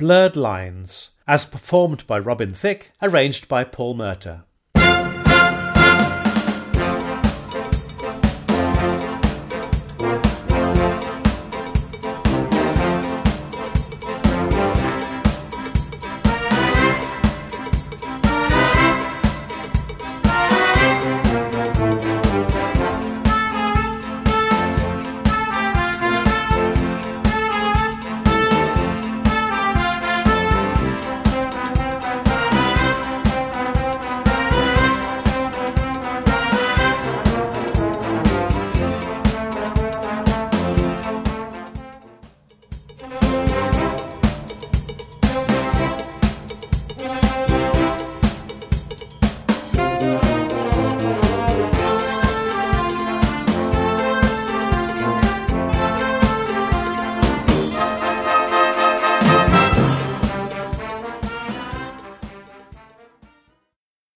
Blurred Lines, as performed by Robin Thicke, arranged by Paul Murter.